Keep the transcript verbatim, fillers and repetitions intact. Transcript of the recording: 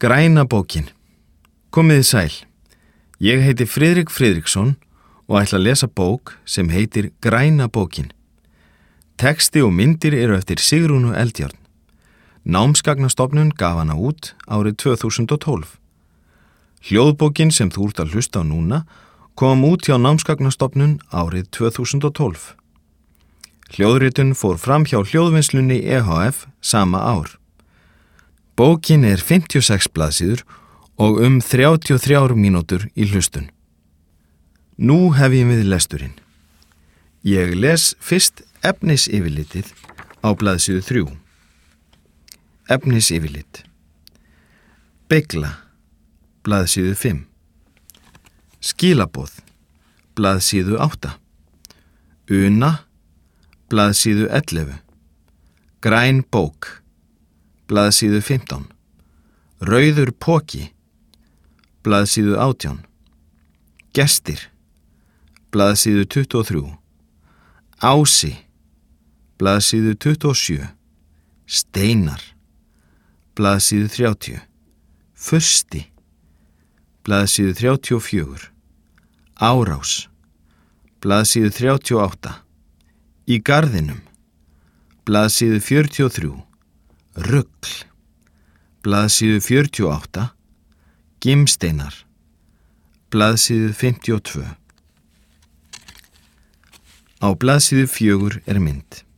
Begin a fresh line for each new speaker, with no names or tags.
Græna bókin. Komiði sæl. Ég heiti Friðrik Friðriksson og ætla að lesa bók sem heitir Græna bókin. Texti og myndir eru eftir Sigrúnu Eldjárn. Námsgagnastofnun gaf hana út árið tvö þúsund og tólf. Hljóðbókin sem þú ert að hlusta á núna kom út hjá Námsgagnastofnun árið tvö þúsund og tólf. Hljóðritun fór fram hjá Hljóðvinnslunni E H F sama ár. Bókin er fimmtíu og sex blaðsíður og um þrjátíu og þrjár mínútur í hlustun. Nú hef ég við lesturinn. Ég les fyrst efnisyfirlitið á blaðsíðu þrjú. Efnisyfirlit. Beygla, blaðsíðu fimm. Skilaboð, blaðsíðu átta. Una, blaðsíðu ellefu. Græn bók, blaðsíðu fimmtán. Rauður poki, blaðsíðu átján. Gestir, blaðsíðu tuttugu og þrjú. Ási, blaðsíðu tuttugu og sjö. Steinar, blaðsíðu þrjátíu. Fursti, blaðsíðu þrjátíu og fjögur. Árás, blaðsíðu þrjátíu og átta. Í garðinum, blaðsíðu fjörutíu og þrjú. Rugl, blaðsíðu fjörutíu og átta. Gimsteinar, blaðsíðu fimmtíu og tvö. Á blaðsíðu fjögur er mynd.